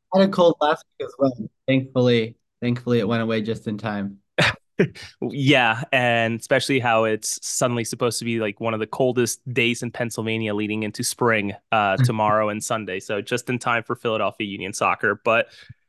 I had a cold last week as well. Thankfully, it went away just in time. Yeah, and especially how it's suddenly supposed to be like one of the coldest days in Pennsylvania leading into spring tomorrow and Sunday. So just in time for Philadelphia Union Soccer. But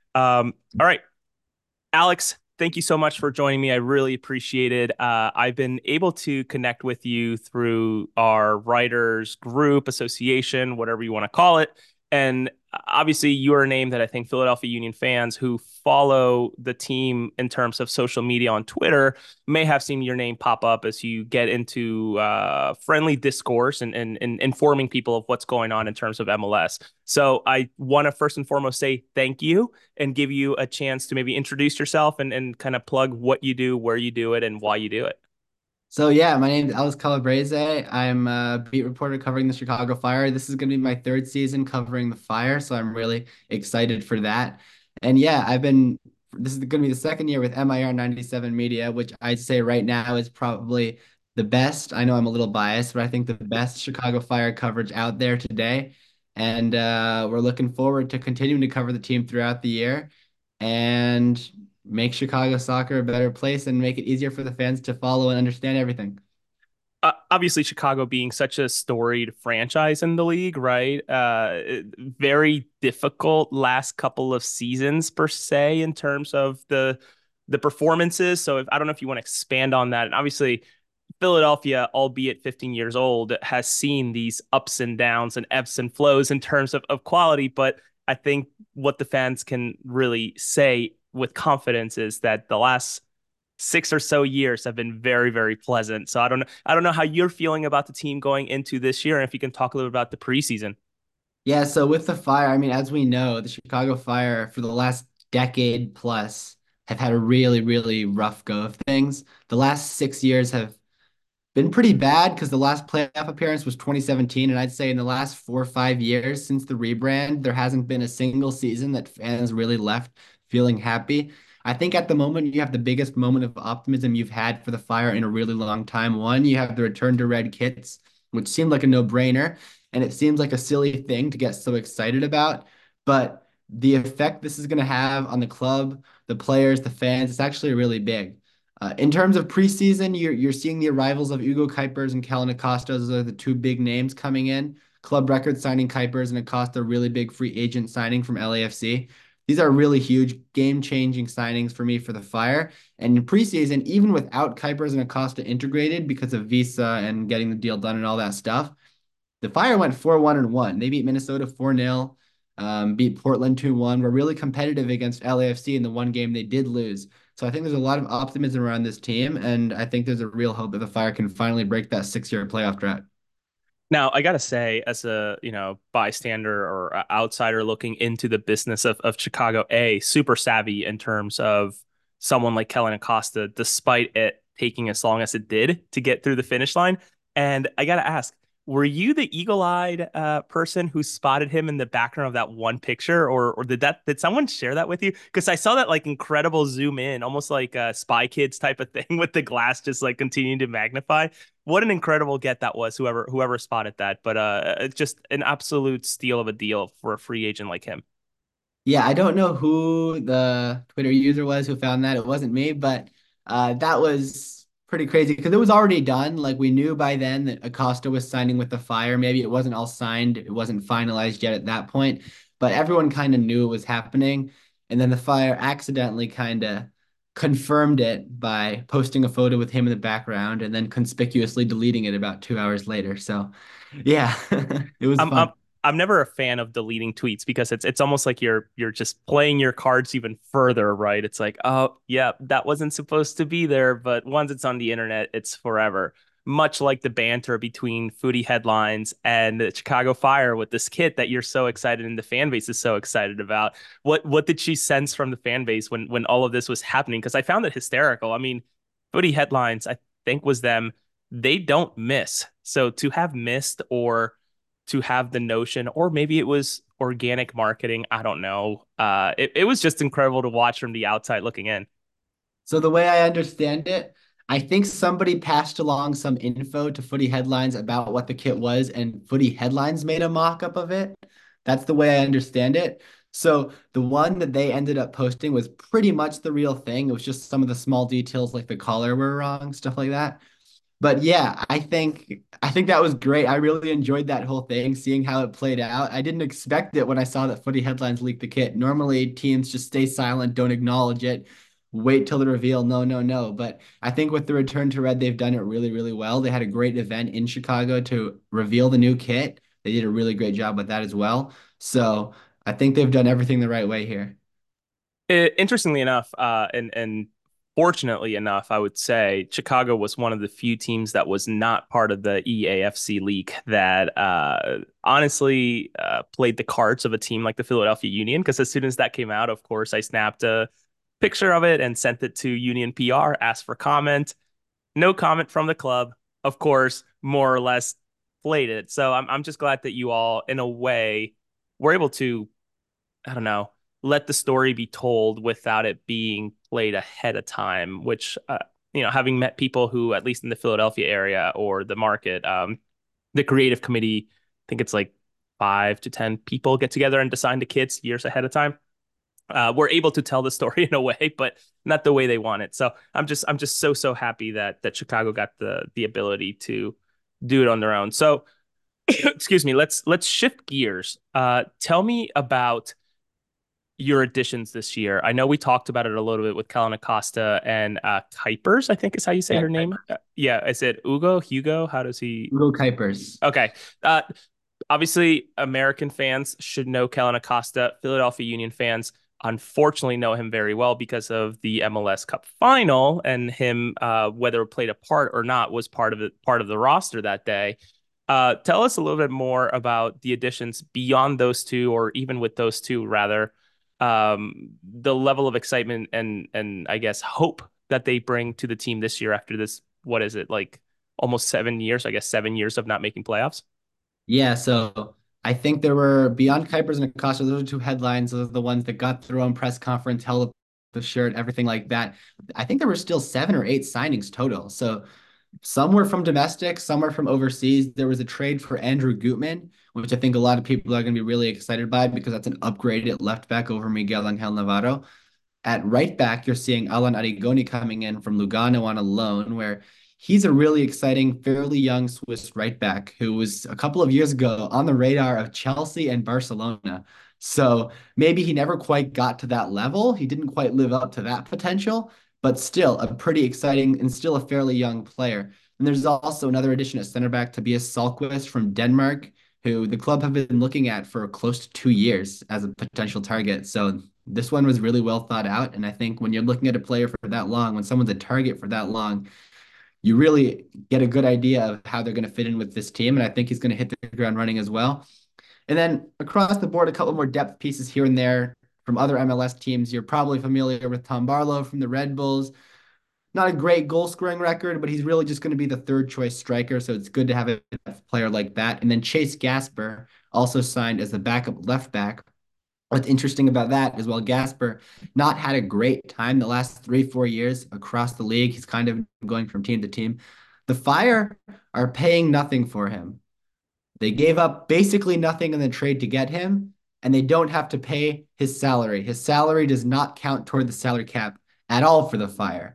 all right, Alex, thank you so much for joining me. I really appreciate it. I've been able to connect with you through our writers group, association, whatever you want to call it. And obviously, you are a name that I think Philadelphia Union fans who follow the team in terms of social media on Twitter may have seen your name pop up as you get into friendly discourse and informing people of what's going on in terms of MLS. So I want to first and foremost say thank you and give you a chance to maybe introduce yourself and kind of plug what you do, where you do it, and why you do it. So yeah, my name is Alex Calabrese. I'm a beat reporter covering the Chicago Fire. This is going to be my third season covering the Fire, so I'm really excited for that. And yeah, this is going to be the second year with MIR 97 Media, which I'd say right now is probably the best. I know I'm a little biased, but I think the best Chicago Fire coverage out there today. And we're looking forward to continuing to cover the team throughout the year and make Chicago soccer a better place and make it easier for the fans to follow and understand everything. Obviously, Chicago being such a storied franchise in the league, right? Very difficult last couple of seasons per se in terms of the performances. So I don't know if you want to expand on that. And obviously, Philadelphia, albeit 15 years old, has seen these ups and downs and ebbs and flows in terms of quality. But I think what the fans can really say with confidence is that the last 6 or so years have been very, very pleasant. So I don't know how you're feeling about the team going into this year, and if you can talk a little about the preseason. Yeah, so with the Fire, I mean, as we know, the Chicago Fire for the last decade plus have had a really, really rough go of things. The last 6 years have been pretty bad because the last playoff appearance was 2017, and I'd say in the last 4 or 5 years since the rebrand, there hasn't been a single season that fans really left feeling happy. I think at the moment you have the biggest moment of optimism you've had for the Fire in a really long time. One, you have the return to red kits, which seemed like a no-brainer, and it seems like a silly thing to get so excited about, but the effect this is going to have on the club, the players, the fans, it's actually really big. In terms of preseason, you're seeing the arrivals of Ugo Kuipers and Kellen Acosta. Those are the two big names coming in. Club record signing Kuipers and Acosta, really big free agent signing from LAFC. These are really huge, game-changing signings for me for the Fire. And in preseason, even without Kuipers and Acosta integrated because of visa and getting the deal done and all that stuff, the Fire went 4-1 and 1. They beat Minnesota 4-0, beat Portland 2-1. Were really competitive against LAFC in the one game they did lose. So I think there's a lot of optimism around this team, and I think there's a real hope that the Fire can finally break that 6-year playoff drought. Now, I gotta say, as a bystander or outsider looking into the business of Chicago, super savvy in terms of someone like Kellen Acosta, despite it taking as long as it did to get through the finish line. And I gotta ask, were you the eagle-eyed person who spotted him in the background of that one picture, or did someone share that with you? Because I saw that like incredible zoom in, almost like a Spy Kids type of thing with the glass just like continuing to magnify. What an incredible get that was, whoever spotted that. But it's just an absolute steal of a deal for a free agent like him. Yeah, I don't know who the Twitter user was who found that. It wasn't me, but that was pretty crazy because it was already done. Like we knew by then that Acosta was signing with the Fire. Maybe it wasn't all signed, it wasn't finalized yet at that point, but everyone kind of knew it was happening. And then the Fire accidentally kind of confirmed it by posting a photo with him in the background and then conspicuously deleting it about 2 hours later. So, yeah, it was I'm I'm fun. I'm never a fan of deleting tweets because it's almost like you're just playing your cards even further, right? It's like, oh yeah, that wasn't supposed to be there, but once it's on the internet, it's forever. Much like the banter between Foodie Headlines and the Chicago Fire with this kit that you're so excited and the fan base is so excited about. What did she sense from the fan base when all of this was happening? Because I found it hysterical. I mean, Foodie Headlines, I think was them. They don't miss. So to have missed or to have the notion, or maybe it was organic marketing. I don't know. It was just incredible to watch from the outside looking in. So the way I understand it, I think somebody passed along some info to Footy Headlines about what the kit was, and Footy Headlines made a mock-up of it. That's the way I understand it. So the one that they ended up posting was pretty much the real thing. It was just some of the small details like the collar were wrong, stuff like that. But yeah, I think that was great. I really enjoyed that whole thing, seeing how it played out. I didn't expect it when I saw that Footy Headlines leaked the kit. Normally, teams just stay silent, don't acknowledge it, wait till the reveal. No, no, no. But I think with the return to red, they've done it really, really well. They had a great event in Chicago to reveal the new kit. They did a really great job with that as well. So I think they've done everything the right way here. Interestingly enough, and fortunately enough, I would say Chicago was one of the few teams that was not part of the EAFC league that honestly played the cards of a team like the Philadelphia Union. Because as soon as that came out, of course, I snapped a picture of it and sent it to Union PR, asked for comment. No comment from the club, of course, more or less played it. So I'm just glad that you all, in a way, were able to, I don't know, let the story be told without it being played ahead of time, which, having met people who, at least in the Philadelphia area or the market, the creative committee, I think it's like 5 to 10 people get together and design the kits years ahead of time. We're able to tell the story in a way, but not the way they want it. So I'm just so happy that Chicago got the ability to do it on their own. So excuse me, let's shift gears. Tell me about your additions this year. I know we talked about it a little bit with Kellen Acosta and Kuipers, I think is how you say Yeah, her name. Yeah, is it Hugo? How does he? Little Kuipers. Okay. Uh, Obviously, American fans should know Kellen Acosta. Philadelphia Union fans unfortunately know him very well because of the MLS Cup final, and him, whether it played a part or not, was part of the roster that day. Tell us a little bit more about the additions beyond those two, or even with those two, rather. The level of excitement and I guess hope that they bring to the team this year after this. What is it, like almost 7 years? I guess 7 years of not making playoffs. Yeah, so I think there were beyond Kuipers and Acosta, those are two headlines. Those are the ones that got their own press conference, held up the shirt, everything like that. I think there were still 7 or 8 signings total. So some were from domestic, some were from overseas. There was a trade for Andrew Gutman, which I think a lot of people are going to be really excited by because that's an upgrade at left back over Miguel Angel Navarro. At right back, you're seeing Alan Arigoni coming in from Lugano on a loan, where he's a really exciting, fairly young Swiss right back who was a couple of years ago on the radar of Chelsea and Barcelona. So maybe he never quite got to that level. He didn't quite live up to that potential, but still a pretty exciting and still a fairly young player. And there's also another addition at center back, Tobias Salquist from Denmark, who the club have been looking at for close to 2 years as a potential target. So this one was really well thought out. And I think when you're looking at a player for that long, when someone's a target for that long, you really get a good idea of how they're going to fit in with this team. And I think he's going to hit the ground running as well. And then across the board, a couple more depth pieces here and there from other MLS teams. You're probably familiar with Tom Barlow from the Red Bulls. Not a great goal scoring record, but he's really just going to be the third choice striker. So it's good to have a player like that. And then Chase Gasper also signed as the backup left back. What's interesting about that is while Gasper not had a great time the last 3, 4 years across the league, he's kind of going from team to team. The Fire are paying nothing for him. They gave up basically nothing in the trade to get him, and they don't have to pay his salary. His salary does not count toward the salary cap at all for the Fire.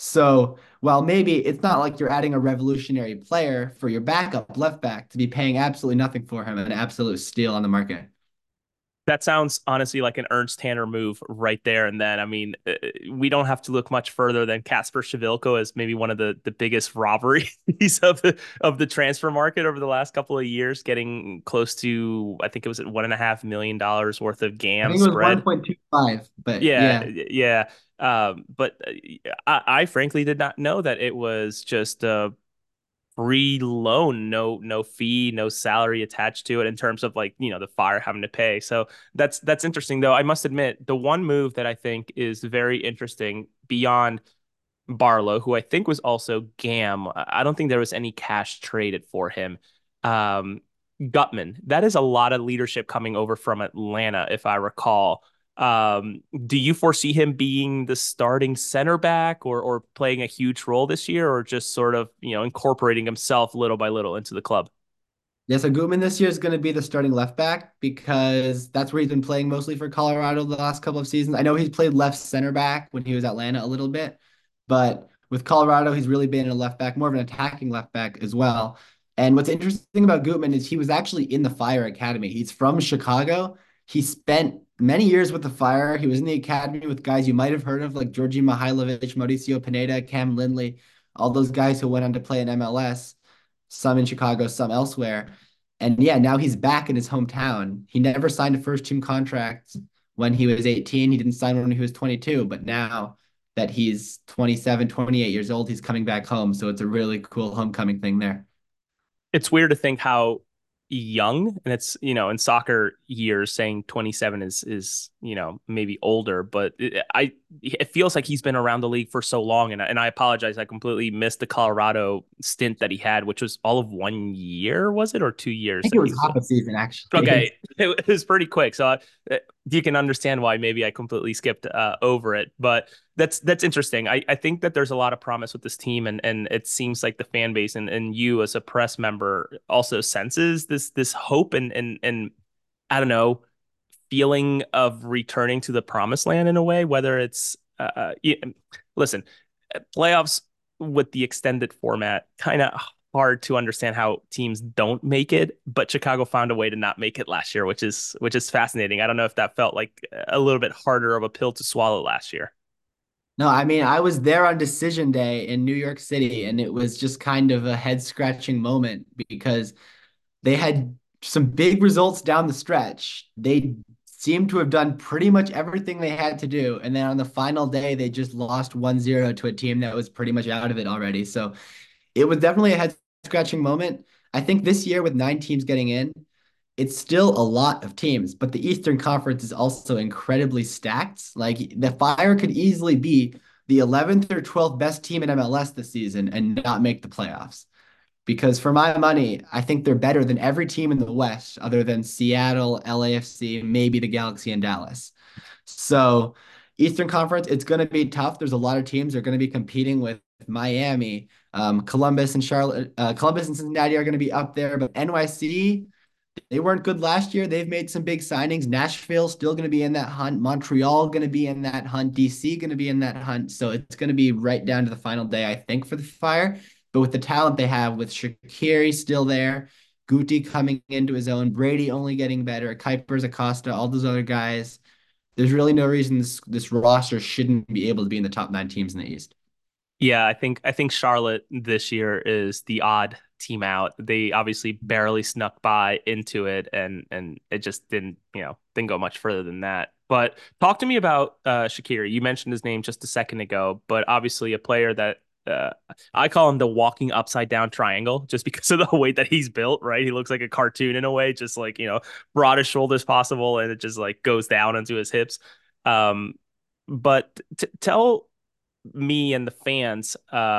So while maybe it's not like you're adding a revolutionary player for your backup left back to be paying absolutely nothing for him, an absolute steal on the market. That sounds honestly like an Ernst Tanner move right there. And then, I mean, we don't have to look much further than Casper Shavilko as maybe one of the biggest robberies of the transfer market over the last couple of years, getting close to, I think it was at $1.5 million worth of I GAM think it was spread. 1.25, but Yeah, yeah. yeah. But I frankly did not know that it was just a free loan, no fee, no salary attached to it in terms of like, the Fire having to pay. So that's interesting though. I must admit, the one move that I think is very interesting beyond Barlow, who I think was also GAM. I don't think there was any cash traded for him. Um, Gutman, that is a lot of leadership coming over from Atlanta, if I recall. Do you foresee him being the starting center back or playing a huge role this year, or just sort of, incorporating himself little by little into the club? Yeah, so Gutman this year is going to be the starting left back because that's where he's been playing mostly for Colorado the last couple of seasons. I know he's played left center back when he was at Atlanta a little bit, but with Colorado, he's really been a left back, more of an attacking left back as well. And what's interesting about Gutman is he was actually in the Fire Academy. He's from Chicago. He spent many years with the Fire. He was in the academy with guys you might have heard of, like Georgi Mihailovic, Mauricio Pineda, Cam Lindley, all those guys who went on to play in MLS, some in Chicago, some elsewhere. And yeah, now he's back in his hometown. He never signed a first team contract when he was 18. He didn't sign one when he was 22, but now that he's 27, 28 years old, he's coming back home. So it's a really cool homecoming thing there. It's weird to think how young, and it's, in soccer years saying 27 is maybe older, but it feels like he's been around the league for so long. And I apologize, I completely missed the Colorado stint that he had, which was all of 1 year, was it, or 2 years I think that it he was was half with? a season, actually. Okay, it was pretty quick. So you can understand why maybe I completely skipped over it, but that's interesting. I think that there's a lot of promise with this team, and it seems like the fan base and you as a press member also senses this hope and I don't know, feeling of returning to the promised land in a way. Whether it's listen, playoffs with the extended format, kind of hard to understand how teams don't make it, but Chicago found a way to not make it last year, which is fascinating. I don't know if that felt like a little bit harder of a pill to swallow last year. No, I mean, I was there on decision day in New York City, and it was just kind of a head scratching moment because they had some big results down the stretch. They seemed to have done pretty much everything they had to do. And then on the final day, they just lost 1-0 to a team that was pretty much out of it already. So it was definitely a head scratching moment. I think this year, with 9 teams getting in, it's still a lot of teams, but the Eastern Conference is also incredibly stacked. Like the Fire could easily be the 11th or 12th best team in MLS this season and not make the playoffs. Because for my money, I think they're better than every team in the West other than Seattle, LAFC, maybe the Galaxy and Dallas. So, Eastern Conference, it's going to be tough. There's a lot of teams that are going to be competing with Miami, Columbus and Charlotte, Columbus and Cincinnati are going to be up there, but NYC, they weren't good last year. They've made some big signings. Nashville still going to be in that hunt. Montreal going to be in that hunt. DC going to be in that hunt. So it's going to be right down to the final day, I think, for the Fire. But with the talent they have, with Shaqiri still there, Guti coming into his own, Brady only getting better, Kuipers, Acosta, all those other guys, there's really no reason this roster shouldn't be able to be in the top 9 teams in the East. Yeah, I think Charlotte this year is the odd team out. They obviously barely snuck by into it, and it just didn't go much further than that. But talk to me about Shaqiri. You mentioned his name just a second ago, but obviously a player that I call him the walking upside down triangle, just because of the way that he's built. Right, he looks like a cartoon in a way, just like broad as shoulders possible, and it just like goes down into his hips. Um, but tell me and the fans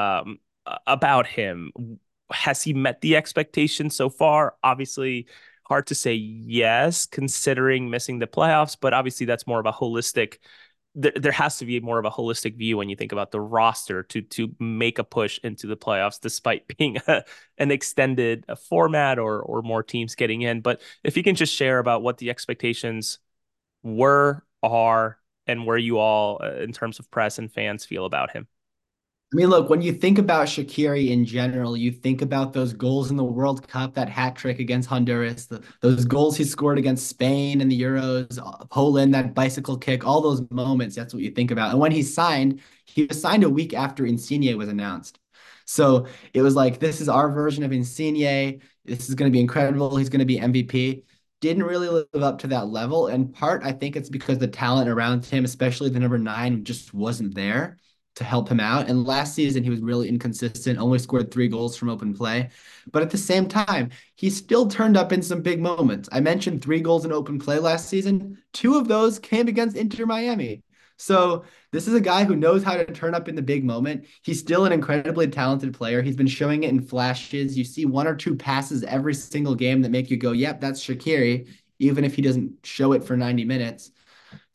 about him. Has he met the expectations so far? Obviously, hard to say yes, considering missing the playoffs, but obviously that's more of a holistic. There has to be more of a holistic view when you think about the roster to make a push into the playoffs, despite being an extended format or more teams getting in. But if you can just share about what the expectations were, are, and where you all, in terms of press and fans, feel about him. I mean, look, when you think about Shaqiri in general, you think about those goals in the World Cup, that hat trick against Honduras, those goals he scored against Spain in the Euros, Poland, that bicycle kick, all those moments, that's what you think about. And when he was signed a week after Insigne was announced. So it was like, this is our version of Insigne. This is going to be incredible. He's going to be MVP. Didn't really live up to that level. In part, I think it's because the talent around him, especially the number 9, just wasn't there to help him out. And last season, he was really inconsistent, only scored 3 goals from open play. But at the same time, he still turned up in some big moments. I mentioned 3 goals in open play last season. 2 of those came against Inter Miami. So this is a guy who knows how to turn up in the big moment. He's still an incredibly talented player. He's been showing it in flashes. You see 1 or 2 passes every single game that make you go, yep, that's Shaqiri, even if he doesn't show it for 90 minutes.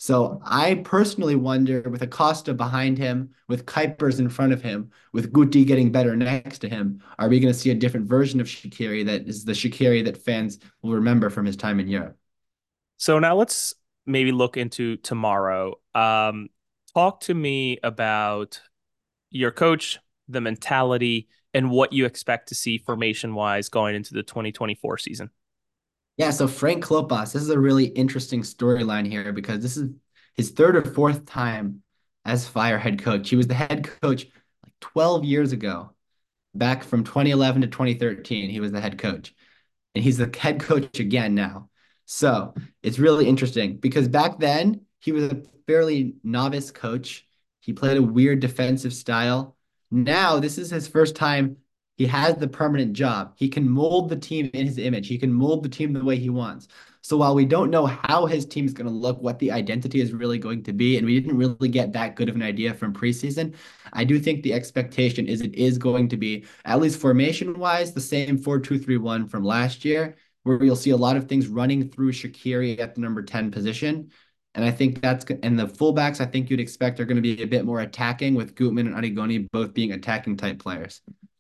So I personally wonder, with Acosta behind him, with Kuipers in front of him, with Guti getting better next to him, are we going to see a different version of Shaqiri that is the Shaqiri that fans will remember from his time in Europe? So now let's maybe look into tomorrow. Talk to me about your coach, the mentality, and what you expect to see formation wise going into the 2024 season. Yeah, so Frank Klopas, this is a really interesting storyline here because this is his third or fourth time as Fire head coach. He was the head coach like 12 years ago, back from 2011 to 2013. He was the head coach, and he's the head coach again now. So it's really interesting because back then he was a fairly novice coach. He played a weird defensive style. Now this is his first time. He has the permanent job. He can mold the team in his image. He can mold the team the way he wants. So while we don't know how his team is going to look, what the identity is really going to be, and we didn't really get that good of an idea from preseason, I do think the expectation is it is going to be, at least formation wise, the same 4-2-3-1 from last year, where you'll see a lot of things running through Shaqiri at the number 10 position. And I think and the fullbacks, I think you'd expect are going to be a bit more attacking, with Gutman and Arigoni both being attacking type players.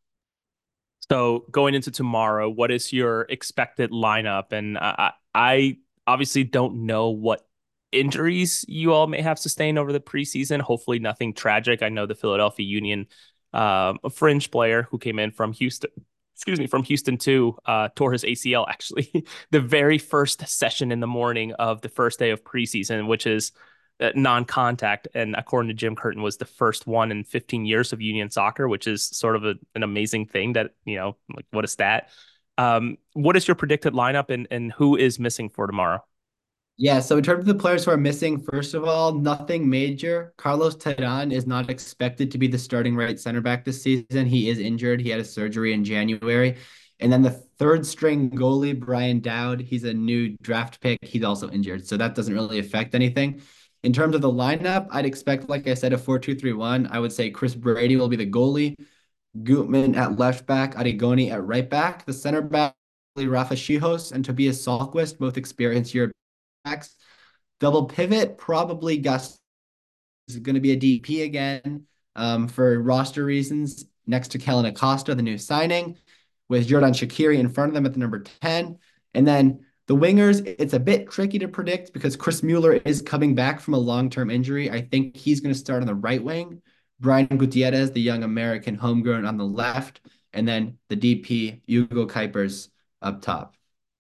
So going into tomorrow, what is your expected lineup? And I obviously don't know what injuries you all may have sustained over the preseason. Hopefully, nothing tragic. I know the Philadelphia Union, a fringe player who came in from Houston, excuse me, from Houston too, tore his ACL actually the very first session in the morning of the first day of preseason, which is non-contact, and according to Jim Curtin, was the first one in 15 years of Union soccer, which is sort of an amazing thing. That like what a stat. What is your predicted lineup, and who is missing for tomorrow? Yeah, so in terms of the players who are missing, first of all, nothing major. Carlos Terán is not expected to be the starting right center back this season. He is injured. He had a surgery in January. And then the third string goalie, Brian Dowd, he's a new draft pick. He's also injured. So that doesn't really affect anything. In terms of the lineup, I'd expect, like I said, a 4-2-3-1. I would say Chris Brady will be the goalie, Gutman at left back, Arigoni at right back. The center back, Rafa Schihos and Tobias Salquist, both experienced European backs. Double pivot, probably Gus is going to be a DP again for roster reasons, next to Kellen Acosta, the new signing, with Jordan Shaqiri in front of them at the number 10. And then the wingers, it's a bit tricky to predict because Chris Mueller is coming back from a long-term injury. I think he's going to start on the right wing. Brian Gutierrez, the young American homegrown, on the left. And then the DP, Hugo Kuipers, up top.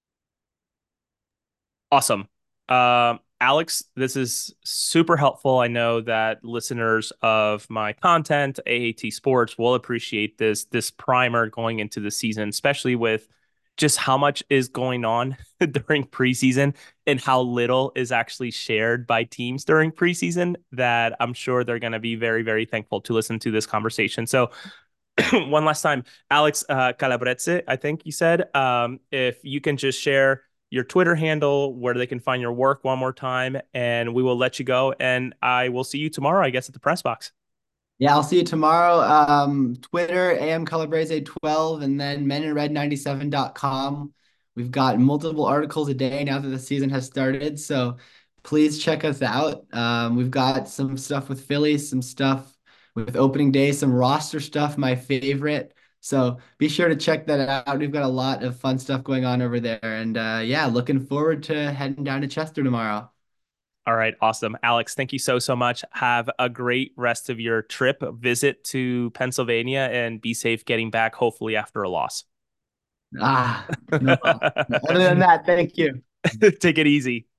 Awesome. Alex, this is super helpful. I know that listeners of my content, AAT Sports, will appreciate this primer going into the season, especially with just how much is going on during preseason and how little is actually shared by teams during preseason, that I'm sure they're going to be very, very thankful to listen to this conversation. So one last time, Alex Calabrese, I think you said, if you can just share your Twitter handle, where they can find your work one more time, and we will let you go. And I will see you tomorrow, I guess, at the press box. Yeah, I'll see you tomorrow. Twitter, AM Calabrese 12, and then meninred97.com. We've got multiple articles a day now that the season has started, so please check us out. We've got some stuff with Philly, some stuff with opening day, some roster stuff, my favorite. So be sure to check that out. We've got a lot of fun stuff going on over there. And yeah, looking forward to heading down to Chester tomorrow. All right, awesome. Alex, thank you so much. Have a great rest of your trip, visit to Pennsylvania, and be safe getting back, hopefully after a loss. No. Other than that, thank you. Take it easy.